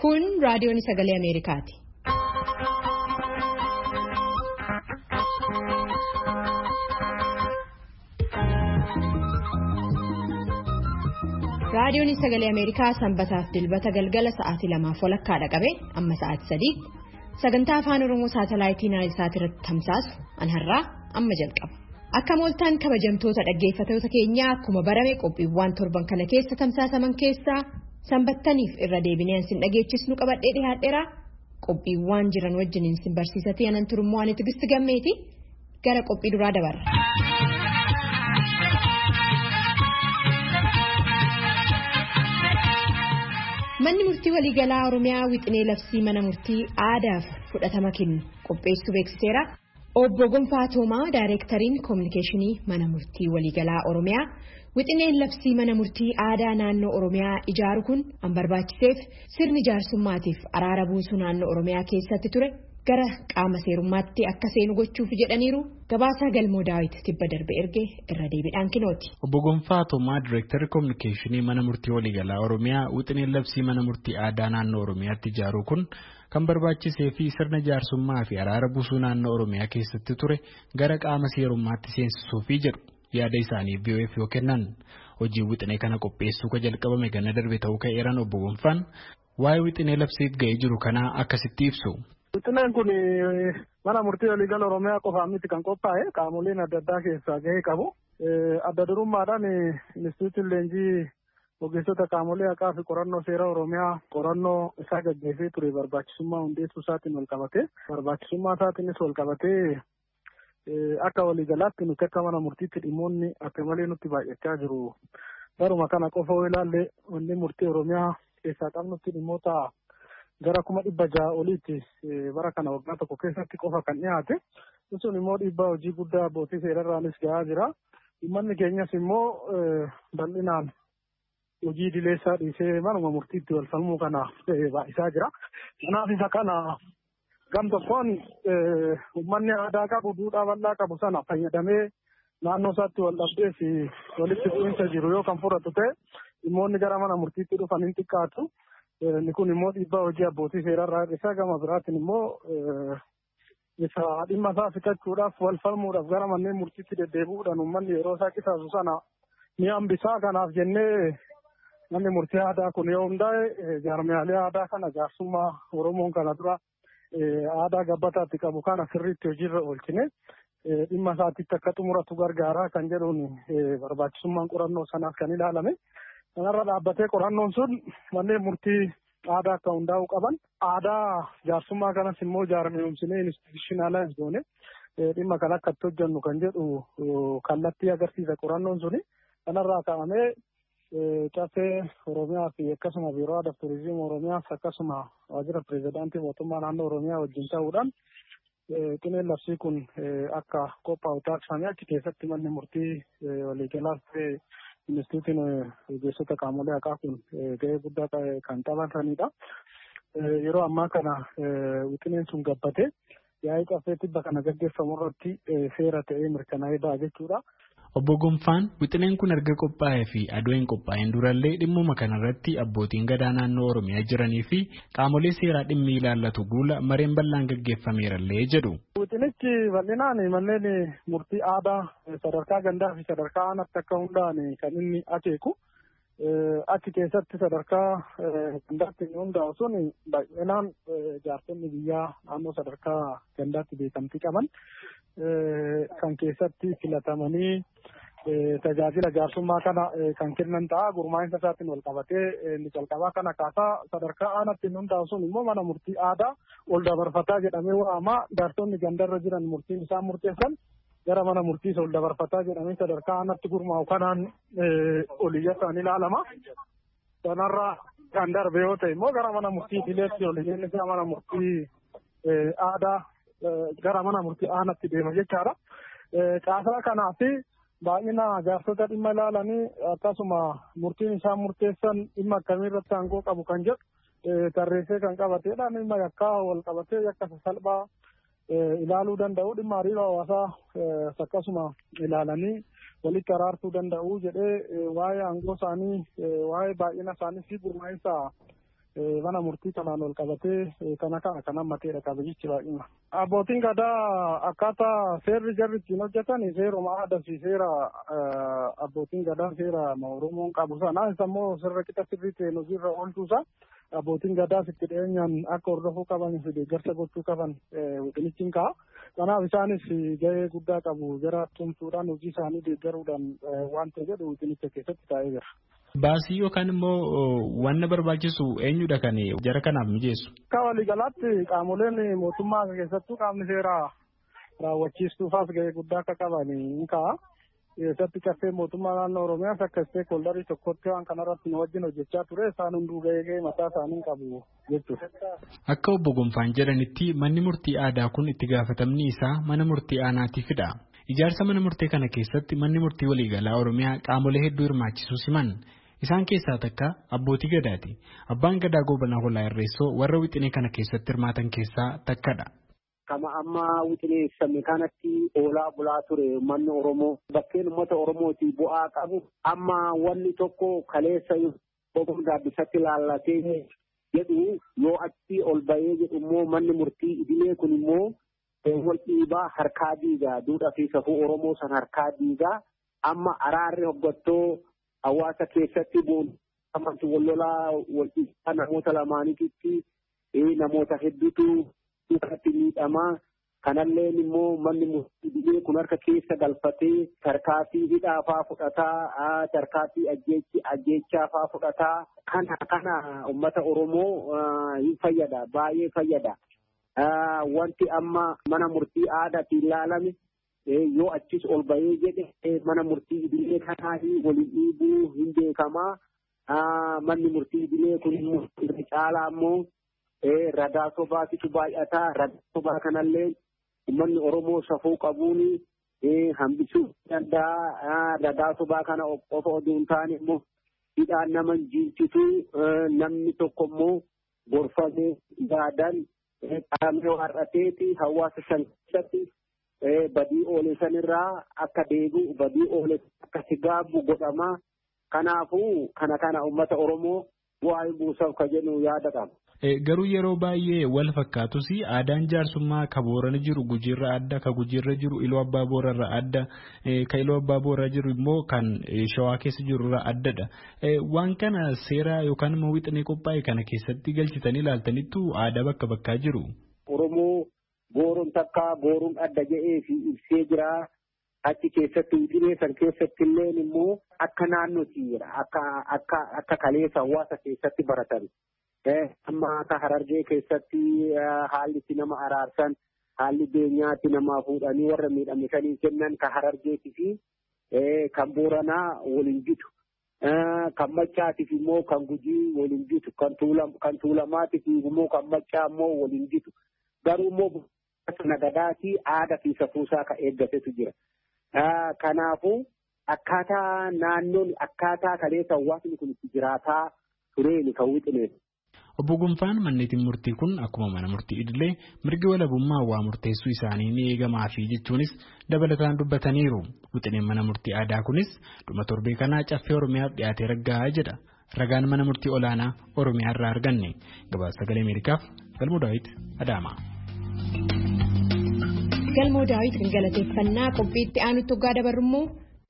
Kun raadiyoon sagalee Ameerikaati. Raadiyoon sagalee Ameerikaa sanbataaf dilbata galgala sa'aatii 2:00 qabe amma sa'aatii 3 sagantaa afaan Oromoo saatalaayitii Naayilsaat irratti tamsaasu anharraa amma jalqaba. Akka mooltaan kabajamtoota dhaggeeffattoota keenyaa akkuma barame qophiiwwan torban kana keessa tamsaasaman keessaa sanbattaniif irra deebinee ansin dhageechisnu qabadhee dhiyaadheera. Qophiiwwan jiran wajjiniin sin barsiisatee anan turummoo ani Tigisti Gammeeti gara qophii duraa dabarra. Manni murtii waliigalaa Oromiyaa wixinee labsii mana murtii aadaaf fudhatama kennu qopheessuu beeksiseera. Obbo Gonfaa Toomaa Daayireektariin Koominikeeshinii mana murtii waliigalaa Oromiyaa wixineen labsii mana murtii aadaa naannoo Oromiyaa ijaaru kun an barbaachiseef sirni jaarsummaatiif araara buusuu naannoo Oromiyaa keessatti ture gara qaama seerummaatti akka seenu gochuuf jedhaniiru. Gabaasaa Galmoo Daawit tibba darbe erge irra deebiidhaan kinooti. Obbo Gonfaa Toomaa Daayireektarii Koominikeeshinii mana murtii waliigalaa Oromiyaa wixineen labsii mana murtii aadaa naannoo Oromiyaatti ijaaru kun kan barbaachisee fi sirna jaarsummaa fi araara buusuu naannoo Oromiyaa keessatti ture gara qaama seerummaatti seensisuufi jedhu yaada isaanii BOF yoo kennan hojii wixinee kana qopheessuu ka jalqabame ganna darbe ta'uu ka'eeran Obbo Gonfaan waa'ee wixinee labsiif ga'ee jiru kanaa akkasitti ibsu. Wixineen kun mana murtii waliigala Oromiyaa qofaan miti kan qophaa'e qaamoleen adda addaa keessaa ga'ee qabu. Adda durummaadhaan Inistituutiin Leenjii ogeessota qaamolee haqaa fi qorannoo seera Oromiyaa qorannoo isaa gaggeessee ture barbaachisummaa hundeessuu isaatiin wal qabatee barbaachisummaa isaatiinis wal qabatee akka waliigalaatti nuti akka mana murtiitti dhimmoonni akka malee nutti baay'achaa jiru. Baruma kana qofa yoo ilaalle wanni murtii Oromiyaa keessaa qabnutti dhimmoota gara 600 oliitti bara kana waggaa tokko keessatti qofa kan dhiyaate. Sun immoo dhiibbaa hojii guddaa abbootii seerarraanis gahaa jira. Dhimmanni keenyas immoo bal'inaan hojii idileessaa dhiisee manuma murtiitti wal falmuu kana baay'isaa jira. Kanaaf isa kana gam tokkoon uummanni aadaa qabu duudhaa bal'aa qabu sana fayyadamee naannoo isaatti wal dhabdee fi walitti bu'iinsa jiru yoo kan fudhatu ta'e dhimmoonni gara mana murtiitti dhufan hin xiqqaatu. Inni kun immoo dhiibbaa hojii abbootii seerarraa isaa gama biraatiin immoo isa dhimma isaa fixachuudhaaf wal falmuudhaaf gara manneen murtiitti deddeebi'uudhaan uummanni yeroo isaa qisaasu sana ni hambisaa. Kanaaf jennee manni murtii aadaa kun yoo hundaa'e jaarmiyaalee aadaa kana jaarsummaa Oromoon kana dura aadaa gabbataatti qabu kana sirriitti hojiirra oolchine dhimma isaatiitti akka xumuratu gargaaraa kan jedhuun barbaachisummaan qorannoo sanaaf kan ilaalame. Kanarra dhaabbatee qorannoon sun manneen murtii aadaa akka hundaa'uu qaban aadaa jaarsummaa kanas immoo jaarmiyoomsinee institutionalize goone dhimma kan akka itti hojjennu kan jedhu kallattii agarsiisa qorannoon suni. Kanarraa ka'amee caffee Oromiyaa fi akkasuma biiroo aadaa fi turizimii Oromiyaas akkasuma waajjira pirezidaantii mootummaa naannoo Oromiyaa wajjin ta'uudhaan wixineen labsii kun akka qophaa'u taasifame. Achi keessatti manni murtii waliigalaas Inistituutiin ogeessota qaamolee haqaa kun ga'ee guddaa kan taphatanidha. Yeroo ammaa kana wixineen sun gabbatee yaa'ii caffee tibba kana gaggeeffamu irratti seera ta'ee mirkanaa'ee ba'a jechuudha. Obbo Gonfaan wixineen kun erga qophaa'ee fi adoo hin qophaa'in durallee dhimmuma kanarratti abbootiin gadaa naannoo Oromiyaa jiranii fi qaamolee seeraa dhimmi ilaallatu guula mareen bal'aan gaggeeffameerallee jedhu. Wixinichi bal'inaan manneen murtii aadaa sadarkaa gandaa fi sadarkaa aanaatti akka hundaa'an kan inni akeeku. Achi keessatti sadarkaa gandaatti inni hundaa'u sun bal'inaan jaarsonni biyyaa naannoo sadarkaa gandaatti beekamtii qaban kan keessatti filatamanii tajaajila jaarsummaa kana kan kennan ta'a. Gurmaa'insa isaatiin wal qabatee inni jalqabaa kana kaasaa sadarkaa aanaatti inni hundaa'u sun immoo mana murtii aadaa ol dabarfataa jedhamee waamamaa. Jaarsonni gandarra jiran murtiin isaan murteessan gara mana murtiis ol dabarfataa jedhamee sadarkaa aanaatti gurmaa'u kanaan oliyyatan ilaalama. Sanarraa kan darbe yoo ta'e immoo gara mana murtii idileetti oliyyeen isaa mana murtii aadaa gara mana murtii aanaatti deema jechaadha. Caasaa kanaaf baay'ina jaarsota dhimma ilaalanii akkasuma murtiin isaan murteessan dhimma akkamii irratti aangoo qabu kan jedhu tarreessee kan qabateedha. Dhimma yakkaa wal qabatee yakka salphaa ilaaluu danda'u dhimma hariiroo hawaasaa akkasuma ilaalanii walitti araarsuu danda'u jedhee waa'ee aangoo isaanii waa'ee baay'ina isaanii fi gurmaa'insa mana murtii kanaan ol qabatee kan ammateedha qabiyyich baay'ina. Abbootiin gadaa akkaataa seerri jarri ittiin hojjetan seeruma aadaa fi seera abbootiin gadaa seera Oromoon qabu sana immoo sirra qixa sirrii ta'een hojiirra oolchuusa abbootiin gadaa itti dhiyeenyaan akka hordofuu qaban fi deeggarsa gochuu qaban wixinichiin ka'a. Kanaaf isaanis gahee guddaa qabu jara tumsuudhaan hojii isaanii deeggaruudhaan waan ta'e jedhu wixinicha keessatti taa'ee jira. Baasii yookaan immoo wanna barbaachisu eenyudha kan jara kanaaf mijeessu? Akka waliigalaatti qaamoleen mootummaa keessattuu qaamni seeraa raawwachiistuufaas gahee guddaa akka qaban ni ka'a. Keessatti caffee mootummaa naannoo Oromiyaas akka isteekholdarii tokkotti waan kanarratti nu wajjin hojjechaa ture isaan hunduu gahee mataa isaanii qabu jechuudha. Akka obbo Gonfaan jedhanitti manni murtii aadaa kun itti gaafatamni isaa mana murtii aanaatiifidha. Ijaarsa mana murtee kana keessatti manni murtii waliigalaa Oromiyaa qaamolee hedduu hirmaachisuu siman. Isaan keessaa takka abbootii gadaati. Abbaan gadaa Gobanaa Hollaa Irreessoo warra wixinee kana keessatti hirmaatan keessaa takkadha. Kama amma wixinee ibsame kanatti oolaa bulaa ture manni Oromoo bakkeen uummata Oromooti bu'aa qabu amma wanni tokko kaleessa boqon gaaddisatti laallatee jedhu yoo achi ol bahee jedhu immoo manni murtii idilee kun immoo wal dhiibaa harkaa diigaa duudhaa fi safuu Oromoo san harkaa diigaa amma araarri hoggattoo hawaasa keessatti boonamatti wal lolaa wal dhiibaa namoota lamaanitti namoota hedduutu irratti miidhamaa kanallee immoo manni murtii kun harka keessa galfatee tarkaanfii hidhaafaa fudhataa tarkaanfii ajjeechaafaa fudhataa kana uummata Oromoo hin fayyada baay'ee fayyada. Wanti amma mana murtii aadaatiin ilaalame yoo achis ol bahee jedhe mana murtii idilee kanaa waliin dhiibuu hin beekamaa manni murtii idilee kun irra caalaa immoo ragaa sobaatitu baay'ataa ragaa sobaa kanallee uummanni Oromoo safuu qabuun hambisuu danda'a ragaa sobaa kana qofa oduu hin taane immoo hidhaan nama jiinsitu namni tokko immoo gorfamee yaadan qaamni har'ateeti hawaasa san keessatti badii oolee sanirraa akka deebi'u badii oolee akka sigaabu godhamaa kanaafuu kana uummata Oromoo bu'aa buusaaf ka jedhu yaada qaba. Garuu yeroo baay'ee wal fakkaatus aadaan jaarsummaa ka Boorana jiru Gujiirra adda ka Gujiirra jiru Iluu Abbaa Boorarra adda ka Iluu Abbaa Booraa jiru immoo kan Shawaa keessa jirurra addadha. Waan kana seera yookaan immoo wixinee qophaa'e kana keessatti galchitanii ilaaltanittu aadaa bakka bakkaa jiru. Oromoo Booroon takka Booruun adda jedhee fi ibsee jira. Achi keessatti wixinee san keessatti illee immoo akka naannootti jira akka kaleessa hawaasa keessatti baratan. Amma akka Harargee keessatti haalli itti nama araarsan haalli beenyaatti nama fuudhanii warra miidhamanii kennan ka Harargeetii fi kan Booranaa waliin jitu. Kan Maccaatiif immoo kan Gujii waliin jitu. Kan Tuulamaatiif immoo kan Maccaa immoo waliin jitu. Garuu immoo nagadaatii aadaa fi safuusaa ka eeggatetu jira. Kanaafuu akkaataa naannoon akkaataa kaleessa hawaasni kun itti jiraataa tureeni kan wixinee. Obbo Gonfaan manneetiin murtii kun akkuma mana murtii idilee mirgi walabummaa waa murteessuu isaanii ni eegamaa fi jechuunis dabalataan dubbataniiru. Wixineen mana murtii aadaa kunis dhuma torbee kanaa caffee Oromiyaaf dhiyaatee raggaa'aa jedha. Ragaan mana murtii olaanaa Oromiyaa irraa arganne. Gabaasa Sagalee Ameerikaaf Galmoo Daawit Adaamaa. Galmoo Daawit galateeffannaa qophiitti aanutti hoggaa dabarrummoo.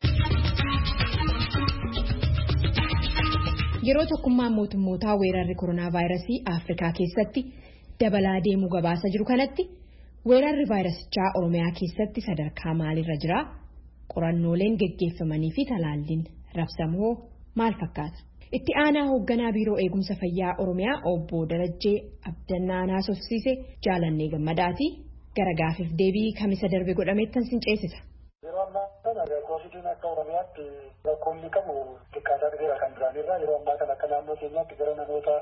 Yeroo tokkummaan mootummootaa weerarri koronaa vaayirasii Afrikaa keessatti dabalaa deemuu gabaasa jiru kanatti weerarri vaayirasichaa Oromiyaa keessatti sadarkaa maalirra jira? Qorannooleen geggeeffamanii fi talaalliin rabsamoo maal fakkaata? Itti aanaa hoogganaa biiroo eegumsa fayyaa Oromiyaa obbo Darajjee Abdannaa naasofsiise Jaalannee Gammadaati gara gaafiif deebii kamisa darbe godhameettan sin ceesisa. Kovidiin akka Oromiyaatti rakkoonni qabu xiqqaataa dhufeera kan duraanirraa yeroo ammaa kana akka naannoo keenyaatti gara namoota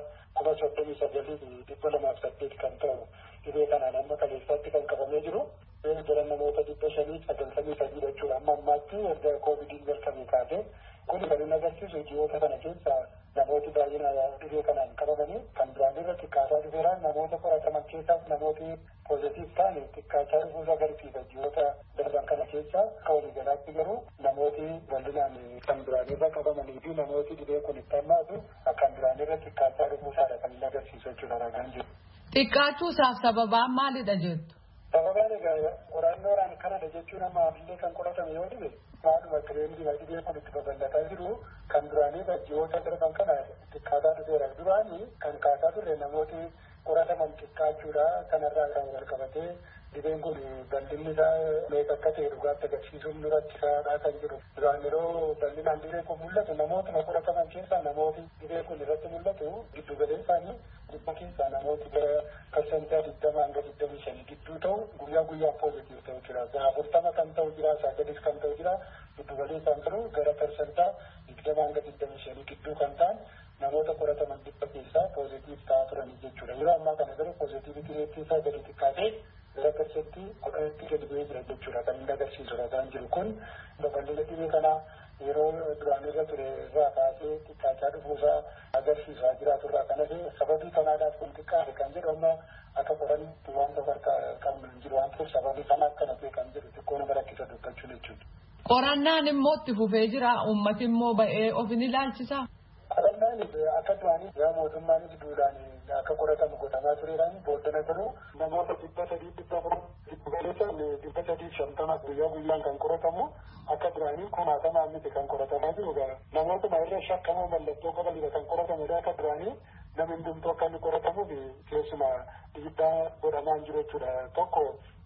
39,208 kan ta'u dhibee kanaan amma kaleessaatti kan qabamee jiru gara namoota 593 jechuudha. Amma ammaatti erga Kovidiin jalqabee kaasee kun kan inni agarsiisu ji'oota kana keessa namooti baay'ina dhibee kanaan qabamanii kan duraan irra xiqqaataa dhufeera namoota qorataman keessaas namooti poozitiif ta'an xiqqaachaa dhufuusaa agarsiisa ji'oota darban kana keessa akka waliigalaatti garuu namooti bal'inaan kan duraan irra qabamanii fi namooti dhibee kun itti hammaatu akkan duraan irra xiqqaachaa dhufuusaadha kan inni agarsiisu jechuudha ragaan jiru. Xiqqaachuusaaf sababaan maalidha jettu? Sababaan egaa qorannoodhaan kanadha jechuun amma ammallee kan qoratame yoo dhibe maaluma tireendiidha dhibee kun itti babal'ataa jiru kan duraanii ji'oota darban kana xiqqaataa dhufeera duraanii kan kaasaa turre namooti qorataman xiqqaachuudha kanarraa kan wal qabatee dhibeen kun bal'inni isaa meeqa akka ta'e dhugaatti agarsiisuun nu rakkisaadha kan jiru duraan yeroo bal'inaan dhibeen kun mul'atu namootuma qorataman keessaa namooti dhibeen kun irratti mul'atu giddu galeen isaanii dhibba keessaa namooti gara parsantaa 20 hanga 25 gidduu ta'u guyyaa guyyaan poozitiif ta'u jira. 40 kan ta'u jira, 9 kan ta'u jira, giddu galee kan jiru gara parsantaa 20 hanga 25 gidduu kan ta'an namoota qorataman dhibba keessaa poozitiif ta'aa turanii jechuudha. Yeroo ammaa kana garuu poozitiivitii reetii isaa gadi xiqqaatee gara parsantii 10tti gadi bu'ee jira jechuudha kan inni agarsiisu ragaan jiru kun babal'ina dhibee kanaa yeroo duraan irra ture irraa kaasee xiqqaachaa dhufuusaa agarsiisaa jiraaturraa kanas sababii kanaadhaaf kun xiqqaate kan jedhu amma akka qorannitti waan tokko harka qabnu hin jiru waan ta'eef sababii kana akkana ta'e kan jedhu xiqqoo nama rakkisa dubbachuun jechuudha. Qorannaan immoo itti fufee jira ummati immoo ba'ee of ni ilaalchisa. Qorannaan akka duraanii yaa mootummaanis duudhaan akka qoratamu godhamaa tureedhaan booddana garuu namoota 350 guyyaa guyyaan kan qoratamu akka duraanii 1000 miti kan qoratamaa jiru namootuma irra shakkamoo mallattoo qabanidha kan qoratamudha akka duraanii namni hundumtuu akka inni qoratamuuf keessuma dhiibbaa godhamaa hin jiru jechuudha tokko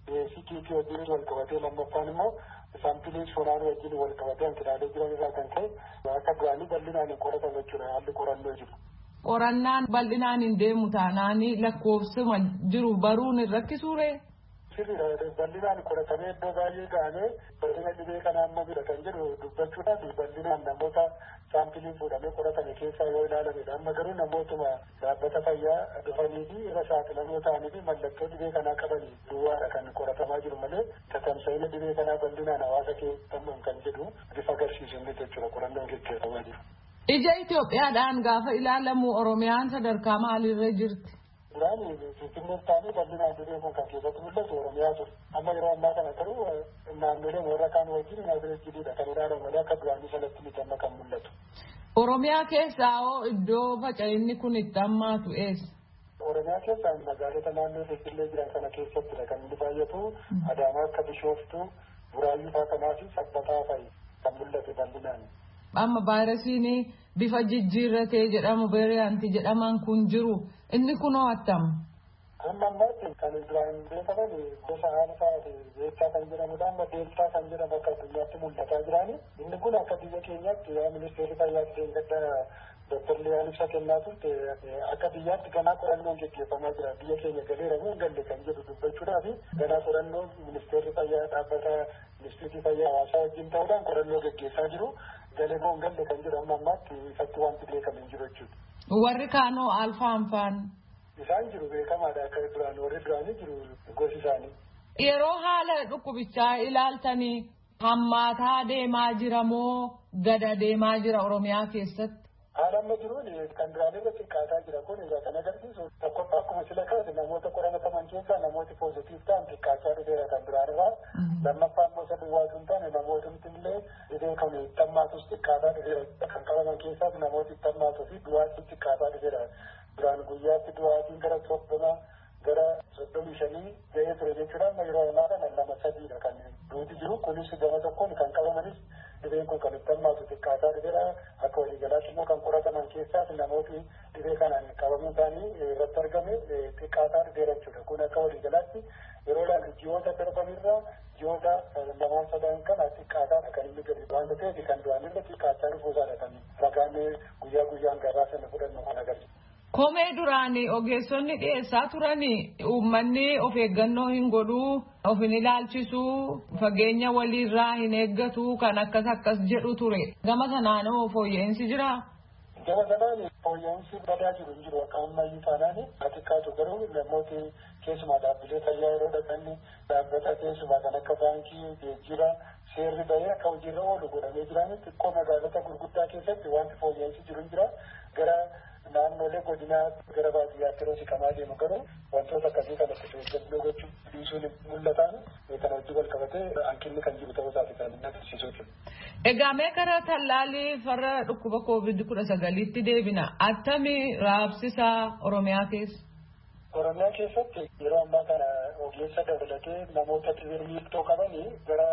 CTP wajjin wal qabatee lammaffaan immoo saampileen funaan wajjin wal qabatee hanqinaalee jiran irraa kan ka'e akka duraanii bal'inaan hin qoratamu jechuudha haalli qorannoo jiru. Qorannaan bal'inaan hin deemu taanaanii lakkoofsuma jiru baruun hin rakkisuure. Sirriidha bal'inaan qoratamee iddoo baay'ee ga'amee bal'ina dhibee kanaa amma bira kan jedhu dubbachuudhaaf bal'inaan namoota saampiliin fuudhamee qoratame keessaa yoo ilaalamedha amma garuu namootuma dhaabbata fayyaa dhufanii fi irra saaxilamoo ta'anii fi mallattoo dhibee kanaa qabanii duwwaadha kan qoratamaa jiru malee tatamsa'ina dhibee kanaa bal'inaan hawaasa keessatti kan jedhu bifa agarsiisu jechuudha qorannoon gaggeeffamaa jiru. Ija Itoophiyaadhaan gaafa ilaalamu Oromiyaan sadarkaa maalirra jirti? Duraanii Finfinnee ta'anii bal'inaan dhibee kun kan keessatti mul'atu Oromiyaa ture. Amma yeroo ammaa kana garuu naannolee warra kaan wajjin naazirejjiidha kan ilaalamu malee akka duraanii salatti miti amma kan mul'atu. Oromiyaa keessaa hoo iddoo faca'inni kun itti hammaatu eessa? Oromiyaa keessaa magaalota naannoo Finfinnee jiran kana keessattidha kan inni baay'atu Adaamaa akka Bishooftuu, Buraayyuu fa'aa kanaa fi Sabbataa fa'i kan mul'atu bal'inaan. Amma vaayirasiin bifa jijjiirratee jedhamu veeriyaantii jedhaman kun jiru inni kunoo attam. Amma ammaatti kan duraan beekaman gosa alfaa beektaa kan jedhamudha amma deeltaa kan jedhamu akka addunyaatti mul'ataa jiraani inni kun akka biyya keenyaatti yaa ministeerri fayyaa gadda Dr. Liyaan ibsa kennaa turte akka biyyaatti ganaa qorannoon gaggeeffamaa jira biyya keenya galeera moo hin galle kan jedhu dubbachuudhaaf ganaa qorannoon ministeerri fayyaa dhaabbata ministeerri fayyaa hawaasaa wajjin ta'uudhaan qorannoo gaggeessaa jiru. Galee moo hin galle kan jedhu amma ammaatti ifatti wanti beekamu hin jiru jechuudha. Warri kaanoo alfaan faan. Isaan jiru beekamaadha akka duraan warri duraanii jiru gosi isaanii. Yeroo haala dhukkubichaa ilaaltanii hammaataa deemaa jira moo gada deemaa jira Oromiyaa keessatti? Haala amma jiruun kan duraan irra xiqqaataa jira kun egaa kan agarsiisu tokkoffaa akkuma sila kaase namoota qorataman keessaa namooti poozitiif ta'an xiqqaachaa dhufeera kan duraan irraa lammaffaa immoo isa duwwaatu hin taane namootumti illee dhibee kan itti hammaatus xiqqaataa dhufeera kan qabaman keessaas namooti itti hammaatuu fi du'aatti xiqqaataa dhufeera duraan guyyaatti du'aatiin gara 30 gara 35 ga'ee ture jechuudha amma yeroo ammaa kana 2-3dha kan duuti jiru kunis gama tokkoon kan qabamanis dhibeen kun kan itti hammaatu xiqqaataa dhufeera akka waliigalaatti immoo kan qorataman keessaas namooti dhibee kanaan qabamuu isaanii irratti argame xiqqaataa dhufeera jechuudha kun akka waliigalaatti yeroo ilaallu ji'oota darbanirraa ji'oota 2-3 kana xiqqaataadha kan inni gadi waan ta'eef kan duraanirra xiqqaachaa dhufuusaadha kan ragaan guyyaa guyyaan gabaasa fudhannu kan agarsiisu. Komee duraanii ogeessonni dhiyeessaa turanii uummanni of eeggannoo hin godhuu of hin ilaalchisuu fageenya waliirraa hin eeggatu kan akkas jedhu ture gama sanaanoo fooyya'insi jira. Gama kanaan fooyya'insi badaa jiru hin jiru akka ammayyuu taanaan xiqqaatu garuu namooti keessumaa dhaabbilee fayyaa yeroo dhaqan dhaabbata keessumaa kan akka baankii geejjiba seerri bahee akka hojiirra oolu godhamee jiran xiqqoo magaalota gurguddaa keessatti wanti fooyya'insi jiru hin jira gara naannolee godinaa gara baadiyyaatti yeroo siqamaa deemu garuu wantoota akkasii kan itti eeggannoo gochuu dhiisuun mul'atan kan hojii wal qabatee hanqinni kan jiru ta'uu isaati kan inni agarsiisuuti. Egaa mee karaa tallaalii farra dhukkuba COVID-19tti deebina attamii raabsisaa Oromiyaa keessa? Oromiyaa keessatti yeroo ammaa kana ogeessa dabalatee namoota miiltoo qabanii gara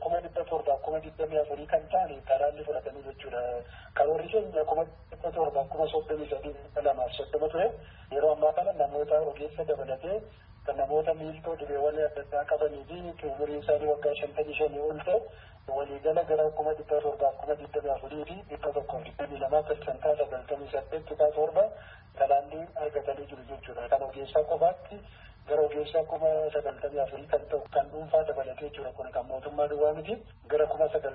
7,400 kan ta'an talaallii fudhatanii jechuudha. Karoorri keenya 7,432 ture. Yeroo ammaa kana namoota ogeessa dabalatee kan namoota miiltoo dhibeewwan adda addaa qabanii fi umuriin isaanii waggaa 55 ol ta'e waliigala gara 7,424 fi 122% 98.7 talaallii argatanii jiru jechuudha. Kan ogeessaa qofaatti gara ogeessaa 94,000 kan ta'u kan dhuunfaa dabalatee jiru kun kan mootummaa duwwaa miti gara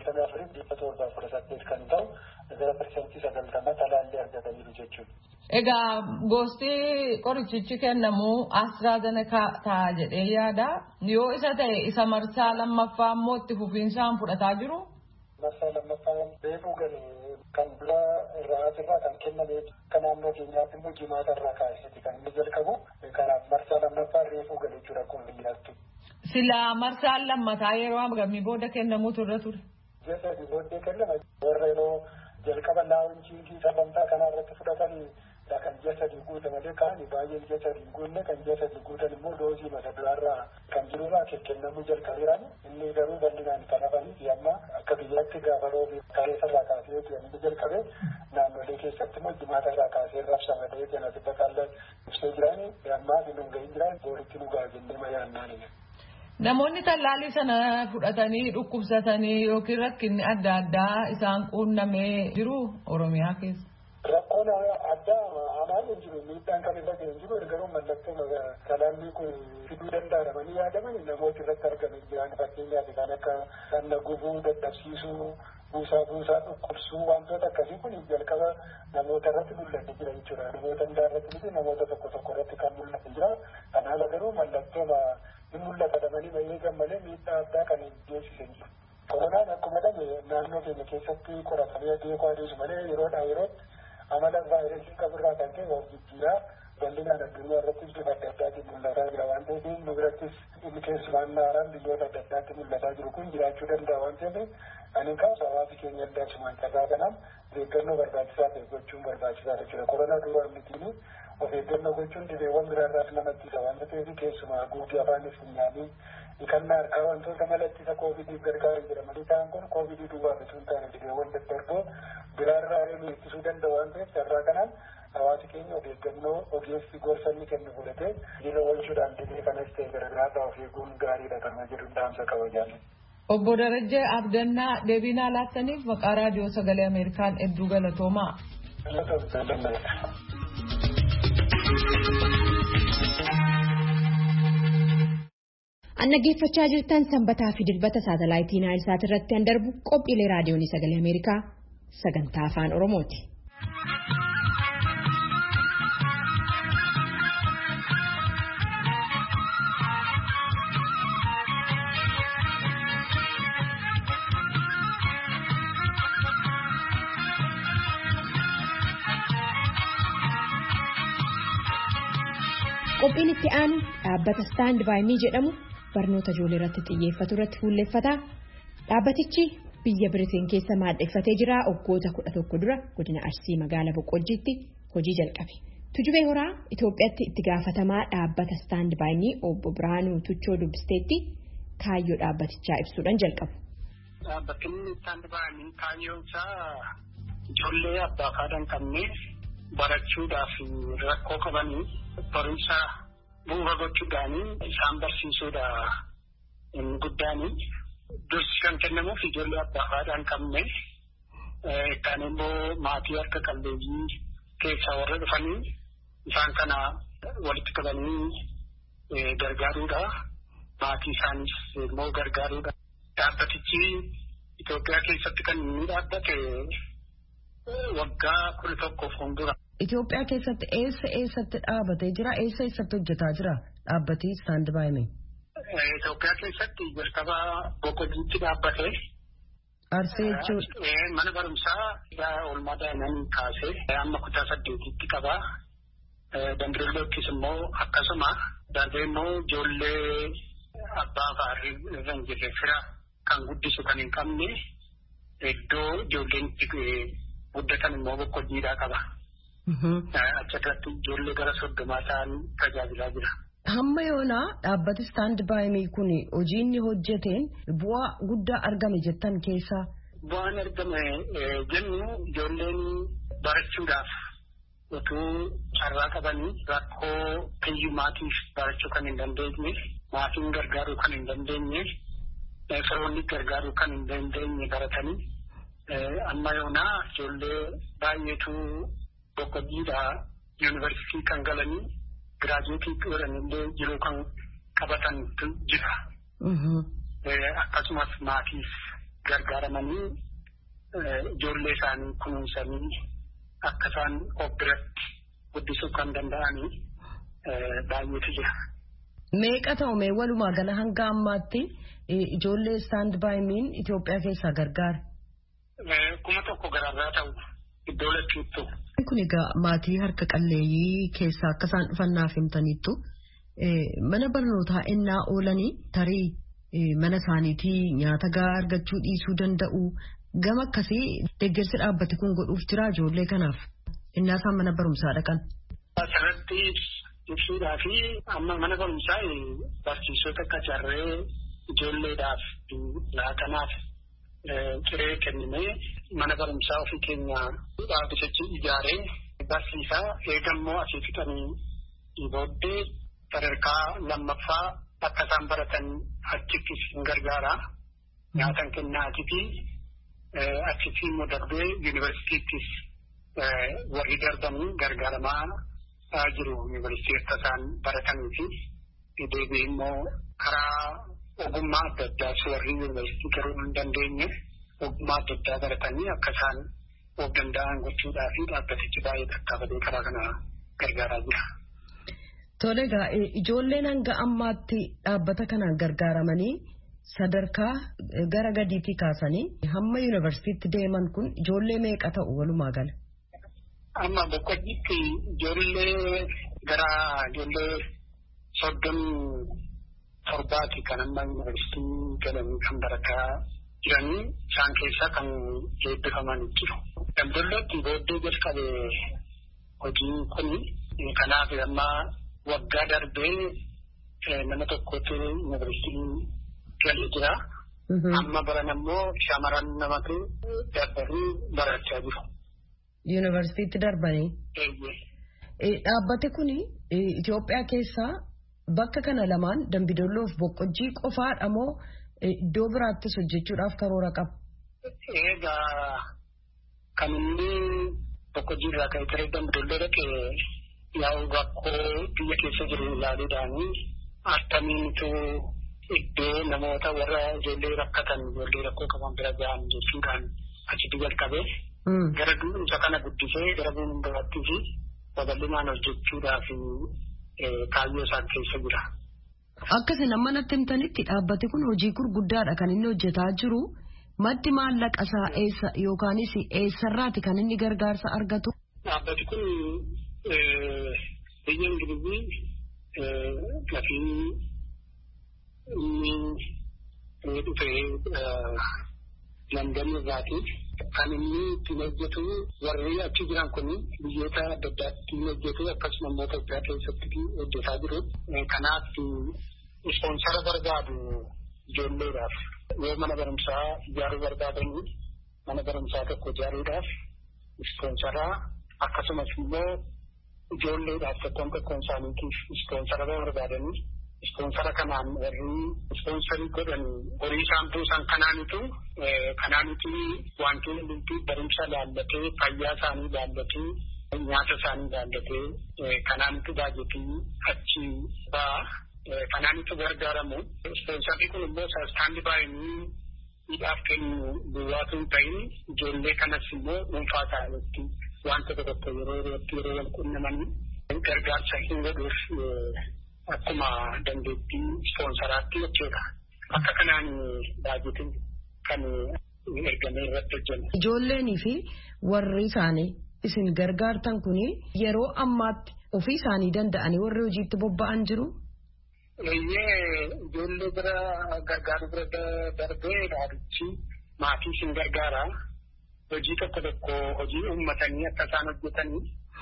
94,718 kan ta'u gara parsantii 90 talaallii argatanii jechuudha. Egaa gosti qorichichi kennamu AstraZeneca ta'a jedhee yaada. Yoo isa ta'e isa marsaa lammaffaa immoo itti fufiinsaan fudhataa jiru? Marsaa lammaffaan beekuu galee kan dura irraa kan kenname kan naannoo keenyaatti immoo jimaata irraa kaasee kan inni jalqabu kanaaf marsaa lammaffaa reefuu galee jira kun biyyaatti. Silaa marsaan lammataa yeroo hagamii booda kennamuutu irra ture? Jecha booddee kennama warra yeroo jalqaba laawunchiitii sagantaa kanaa irratti fudhatanii kan jecha guutan malee kaan baay'een jecha guunne kan jecha guutan immoo doozii mata duraarraa kan jirurraa kennamuu jalqabeeraan inni garuu bal'inaan kan hafanii amma akka biyyaatti gaafa roobii kaleessarraa kaasee inni jalqabe naannolee keessatti immoo jimaata irraa kaasee raabsama ta'ee kan asirra kaallee ibsee jiran ammaa fi nun ga'in jiran booritti nu ga'a jennee mayyaannaan. Namoonni tallaalii sana fudhatanii dhukkubsatanii yookiin rakkinni adda addaa isaan quunnamee jiru Oromiyaa keessa. Rakkoon addaa hamaan hin jiru miidhaan kan irra ga'e hin jiru garuu mallattoo talaallii kun fiduu danda'amanii yaadaman namoota irratti argaman jiran fakkeenyaaf kan akka dhagna gubuu dadhabsiisuu buusaa dhukkubsuu wantoota akkasii kun jalqaba namoota irratti mul'ate jira jechuudha. Namoota hundaa irratti miti namoota tokko irratti kan mul'ate jira. Kanaaf garuu mallattoo hin mul'atamanii eegan malee miidhaa addaa kan hin geessisan jiru. Koronaan akkuma dhame naannoo keenya keessatti qoratamee beekuu adeemu malee yeroodhaa yerootti amala vaayirasii qaburraa kan ta'e of jijjiiraa bal'inaan addunyaa irratti bifa adda addaatiin mul'ataa jira waan ta'eef nu birattis inni keessumaan naaraan biyyoota adda addaatti mul'ataa jiru kun jiraachuu danda'a waan ta'eef ani kaasa hawaasi keenya addaasumaan carraa kanaan eeggannoo barbaachisaa ta'e gochuun barbaachisaa jechuudha. Koronaa duraa mitiin of eeggannoo gochuun dhibeewwan biraarraas namatti isa waan ta'eef keessumaa guutii afaanis funyaanii dhiqannaa harkaa wantoota mala ittisa koovidiif gargaaran jedhamanii ta'an kun koovidii duwwaa osoo hin taane dhibeewwan daddarboo biraarraa nu ittisuu danda'a waan ta'eef carraa kanaan hawaasi keenya of eeggannoo ogeessi gorsanni kennu fudhatee jira oolchuudhaan dhibee kanas ta'e gargaraarraa of eeguun gaariidha kan jedhu dhaamsa qaba jaalladha. Obbo Darajjee Abdannaa deebii laattaniif maqaa raadiyoo sagalee Ameerikaan hedduu galatoomaa. Dhaggeeffachaa jirtan sanbataa fi dilbata saatalaayitii Naayilsaat irratti kan darbu qophiilee raadiyoonii sagalee Ameerikaa sagantaa afaan Oromooti. Qophiin itti aanu dhaabbata Stand By Me jedhamu barnoota ijoollee irratti xiyyeeffatu irratti fuulleffata. Dhaabbatichi biyya Biriteen keessa maaddeeffatee jira. Waggoota 11 dura godina Arsii magaalaa Boqqojjiitti hojii jalqabe. Tujubee Horaa Itoophiyaatti itti gaafatamaa dhaabbata Stand By Me obbo Biraanuu Tuchoo dubbisteetti kaayyoo dhaabbatichaa ibsuudhaan jalqabu. Dhaabbatni Stand By Me kaayyoon isaa ijoollee abbaa fi haadha hin qabne barachuudhaaf rakkoo qabanii barumsa bu'uura gochuudhaan isaan barsiisuudha inni guddaan dursi kan kennamuuf ijoollee abbaa fi haadha hin qabne kan immoo maatii harka qalleeyyii keessaa warra dhufanii isaan kana walitti qabanii gargaaruudha. Maatii isaaniis immoo gargaaruudha. Dhaabbatichi Itoophiyaa keessatti kan inni dhaabbate waggaa 11 fuuldura. Itoophiyaa keessatti eessatti dhaabatee jira? Eessatti hojjetaa jira dhaabbatii Stand By Me? Itoophiyaa keessatti jalqaba Boqqojjiitti dhaabbatee. Arsee jechuudha. Mana barumsaa oolmaa daa'imman kaasee amma kutaa 8tti qaba. Dambireelloottis immoo akkasuma darbee immoo ijoollee abbaa fa'aa irra hin jirre fira kan guddisu kan hin qabne iddoo ijoolleen itti guddatan immoo Boqqojjiidhaa qaba. Achirratti ijoollee gara 30 ta'an tajaajilaa jira. Hamma yoonaa dhaabbati Stand By Me kun hojii inni hojjeteen bu'aa guddaa argame jettan keessaa. Bu'aan argame jennu ijoolleen barachuudhaaf utuu carraa qabanii rakkoo hiyyummaatiif barachuu kan hin dandeenye, maatiin gargaaruu kan hin dandeenye, firoonni gargaaruu kan hin dandeenye baratanii amma yoonaa ijoollee baay'eetu Boqqojjiidhaa yuunivarsiitii kan galanii giraajuweetii godhanillee jiruu kan qabatan jira. Akkasumas maatiif gargaaramanii ijoollee isaanii kunuunsanii akka isaan of biratti guddisuu kan danda'anii baay'eetu jira. Meeqa ta'u mee walumaa gala hanga ammaatti ijoollee Stand By Me Itoophiyaa keessaa gargaara? 1,000 gararraa ta'u iddoo lachuuttu. Kun egaa maatii harka qalleeyyii keessaa akka isaan dhufannaaf himtaniittu mana barnootaa ennaa oolanii tarii mana isaaniitii nyaata gahaa argachuu dhiisuu danda'u. Gama akkasii deeggarsi dhaabbate kun godhuuf jira ijoollee kanaaf ennaa isaan mana barumsaa dhaqan. Asirratti ibsuudhaa fi amma mana barumsaa barsiisota akka carree ijoolleedhaaf laaqanaaf ciree kennimee mana barumsaa ofii keenya dhaabbatichi ijaaree barsiisaa eegammoo asii fixanii booddee sadarkaa lammaffaa akka isaan baratan achittis hin gargaara. Nyaatan kennaatiif achitti immoo darbee yuunivarsiitiittis warri darbanii gargaaramaa jiru. Yuunivarsiitii akka isaan baratanii fi deebi'ee immoo karaa ogummaa adda addaa warri yuunivarsiitii garuu hin dandeenye ogummaa adda addaa baratanii akka isaan of danda'an gochuudhaa fi dhaabbatichi baay'ee tattaafatee karaa kana gargaaraa jira. Tole egaa ijoolleen hanga ammaatti dhaabbata kanaan gargaaramanii sadarkaa gara gadiitii kaasanii hamma yuunivarsiitiitti deeman kun ijoollee meeqa ta'u walumaa gala? Amma Boqqojjiitti ijoollee gara ijoollee 37 kan amma yuunivarsiitii galanii kan barataa jiranii isaan keessaa kan eebbifaman jiru. Dambireellootti booddee jalqabe hojiin kun kanaaf amma waggaa darbee nama tokkotu yuunivarsiitii galee jira. Amma baran ammoo shamarran namatu darbanii barachaa jiru. Yuunivarsiitiitti darbanii? Dhaabbati kun Itoophiyaa keessaa bakka kana lamaan Dambidolloof Boqqojjii qofaadha moo iddoo biraattis hojjechuudhaaf karoora qaba? Egaa kan inni Boqqojjii irraa ka'ee ture Dambidolloo dhaqee yaa'u rakkoo biyya keessa jiru ilaaluudhaanii akkamiintu iddoo namoota warra ijoollee rakkatan ijoollee rakkoo qaban bira gahan jechuudhaan achitti jalqabee gara isa kana guddisee gara biraattii fi babal'inaan hojjechuudhaaf kaayyoo isaan keessa jira. Akkasii nama natti himtanitti dhaabbati kun hojii gurguddaadha kan inni hojjetaa jiru. Maddi maallaqa isaa eessa yookaanis eessarraati kan inni gargaarsa argatu? Dhaabbati kun biyya Ingilizii lafii inni dhufee London irraati. Kan inni ittiin hojjetu warri achi jiran kun biyyoota adda addaatti ittiin hojjetu akkasuma immoo Itoophiyaa keessatti hojjetaa jiru. Kanaaf ispoonsara barbaadu ijoolleedhaaf yoo mana barumsaa ijaaruu barbaadanii mana barumsaa tokko ijaaruudhaaf ispoonsaraa akkasumas immoo ijoolleedhaaf tokkoon isaaniitiif ispoonsara barbaadanii ispoonsara kanaan warri ispoonsarii godhan horii isaan buusan kanaanitu wantoonni hundi barumsa laallatee fayyaa isaanii laallatee nyaata isaanii laallatee kanaanitu baajetii achi ba'a. Kanaanitu gargaaramu. Ispoonsarri kun immoo Stand By Me hidhaaf kennu duwwaatu hin ta'in ijoollee kanas immoo dhuunfaa ta'anitti wanta tokko yeroo wal qunnamanii gargaarsa hin godhuuf akkuma dandeettii ispoonsaraatti jechuudha. Akka kanaan baajetiin kan ergamee irratti hojjenna. Ijoolleenii fi warri isaanii isin gargaartan kuni yeroo ammaatti ofii isaanii danda'anii warri hojiitti bobba'an jiru? Ijoollee bira gargaaru bira darbee dhaabbichi maatii isin gargaara. Hojii tokko hojii uummatanii akka isaan hojjetanii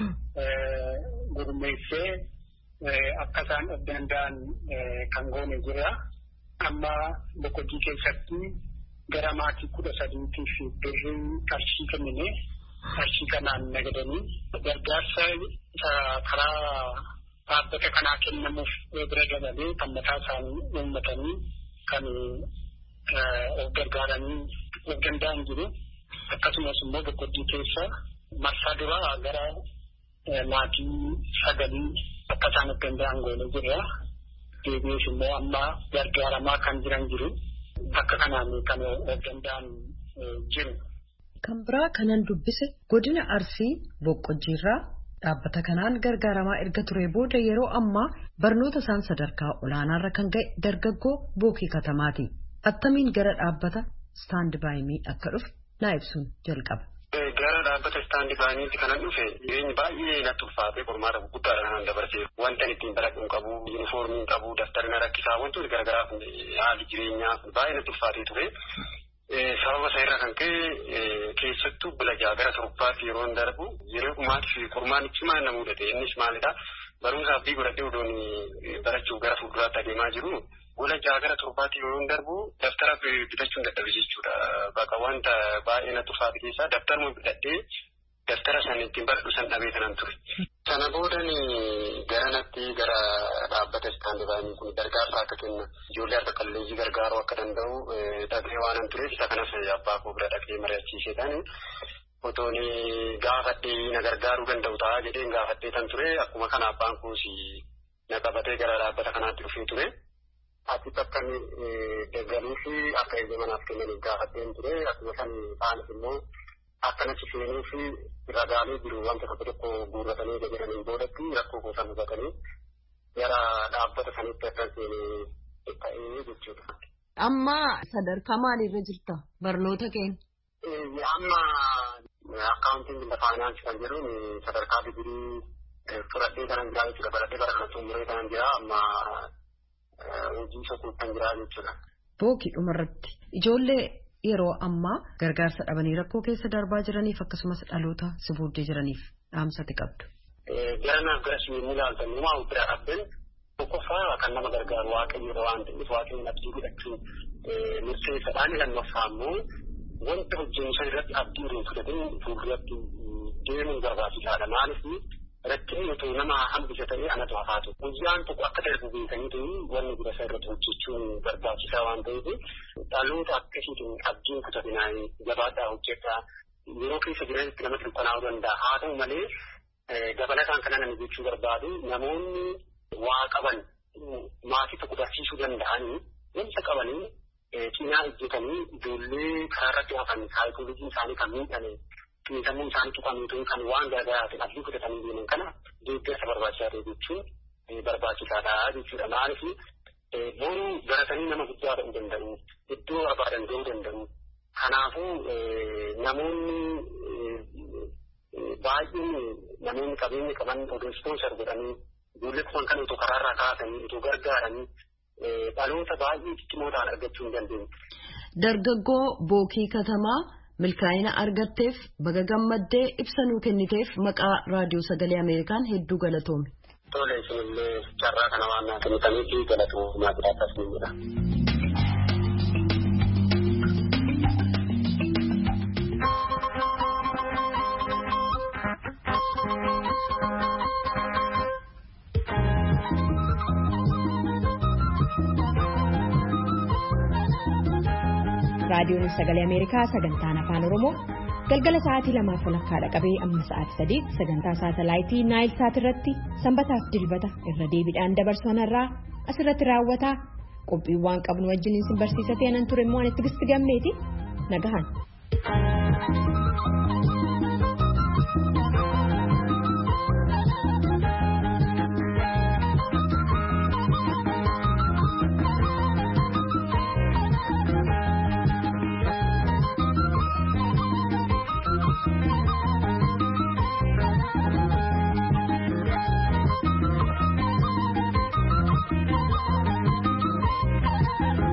gurmeessee akka isaan of danda'an kan goone jira. Amma boqojii keessatti gara maatii 13 fi birrii qarshii kennine qarshii kanaan nagadanii gargaarsa karaa dhaabbata kanaa kennamuuf bira dabalee kan mataa isaanii uummatanii kan of gargaaranii of danda'an jiru. Akkasumas immoo boqojii keessa marsaa duraa gara maatii 9 akka isaan of danda'an goone jira. Deebi'ees immoo amma gargaaramaa kan jiran jiru. Akka kanaan kan of danda'an jiru. Kan biraa kanan dubbise godina Arsii Boqqojjiirraa dhaabbata kanaan gargaaramaa erga ture booda yeroo ammaa barnoota isaan sadarkaa olaanaarra kan ga'e dargaggoo Bookii Katamaati. Attamiin gara dhaabbata Stand By Me akka dhufe naa ibsuun jalqaba. Gara dhaabbata Stand By Me kanan dhufe jireenyi baay'ee natti ulfaatee qormaata guddaadha kan dabarsee wanta ittiin baradhu hin qabu, yuunifoormii hin qabu, daftarina rakkisaa wantoonni garaagaraa haalli jireenyaa baay'ee natti ulfaatee ture. Sababa isaa irraa kan ka'e keessattuu bilajaa gara torbaatti yeroo darbu yeroo dhumaatti qormaanichi maal na mudate innis maalidha barumsaaf bii godhadhee odoon barachuuf gara fuulduraatti adeemaa jiru bilajaa gara torbaatti yeroo darbu daftara bitachuun dadhabe jechuudha. Bakka wanta baay'ee natti ulfaate keessaa daftaruma bitadhee daftara sana ittiin baradhu san dhabee kanan ture. Sana boodan gara dhaabbata Stand By Me kun gargaarsa akka kenna ijoollee harka qalleeyyii gargaaruu akka danda'u dhaqee waanan tureef isa kanas abbaa koo bira dhaqee mari'achiiseedhaan otoon gaafadhee na gargaaruu danda'u ta'a jedheen gaafadhee tan ture akkuma kana abbaan koos na qabatee gara dhaabbata kanaatti dhufee ture. Atitti akka deeggaruu fi akka eeyyamanaaf kennaniif gaafadheen ture akkuma san ta'anis immoo akkanatti seenuu fi ragaalee jiru wanta tokko guurratanii jedhanii boodatti rakkoo gosa hubatanii gara dhaabbata sanitti akka seenee ta'ee jechuudha. Amma sadarkaa maaliirra jirta barnoota keenya? Amma akkaawuntiin faayinaansii kan jedhuun sadarkaa digirii fudhadhee kanan jiraa jechuudha. Baradhee bara kana xumuree kanan jiraa amma hojii sokuuf kan jiraa jechuudha. Bookii dhumarratti ijoollee yeroo ammaa gargaarsa dhabanii rakkoo keessa darbaa jiraniif akkasumas dhaloota si booddee jiraniif dhaamsati qabdu. Garanaaf gara sibiilni ilaaltan uumaa bira dhaabben tokkoffaa kan nama gargaaru waaqayyoodha waan ta'eef waaqayyoon abdii godhachuun murteessaadhaan lammaffaa immoo wanta hojjennu san irratti abdii irraa fudhatee fuulduratti deemuun barbaachisaadha. Maaliif rakkinni otoo nama hambisa ta'ee anatu hafaatu. Guyyaan tokko akka darbu beekaniitu wanni bira isaa irratti hojjechuun barbaachisaa waan ta'eef dhaloota akkasiitiin abdiin kutatinaa jabaadhaa hojjedhaa yeroo keessa jiranitti namatti dukkanaa'uu danda'a. Haa ta'u malee dabalataan kana namni jechuu barbaadu namoonni waa qaban maatii tokko barsiisuu danda'anii wanta qabanii cinaa hojjetanii ijoollee karaa irratti hafan saayikoolojiin isaanii kan miidhame xiinsammuu isaanii tuqameetu kan waan garaagaraatiin abdii fudhatanii deeman kana deeggarsa barbaachisaa ta'e jechuun barbaachisaadha jechuudha. Maaliif boruu baratanii nama guddaa ta'uu danda'u iddoo barbaadan ga'uu danda'u. Kanaafuu namoonni baay'een namoonni qabeenya qaban odoo ispoonsar godhanii ijoollee kuman kan otoo karaarraa kaasanii otoo gargaaranii dhaloota baay'ee ciccimoo ta'an argachuu hin dandeenye. Dargaggoo Bookii Katamaa milkaa'ina argatteef baga gammaddee ibsa nuu kenniteef maqaa raadiyoo sagalee Ameerikaan hedduu galatoome. Tole isinillee carraa kana waan naa kennitaniif galatoomaa jiraattas ni jedha. Raadiyoon sagalee Ameerikaa sagantaan afaan Oromoo galgala sa'aatii 2:00 qabee amma sa'aatii 3 sagantaa saatalaayitii Naayil Saat irratti sanbataaf dilbata irra deebiidhaan dabarsanirraa asirratti raawwata qophiiwwan qabnu wajjin isin barsiisatee anan ture immoo ani Tigisti Gammeeti nagahan.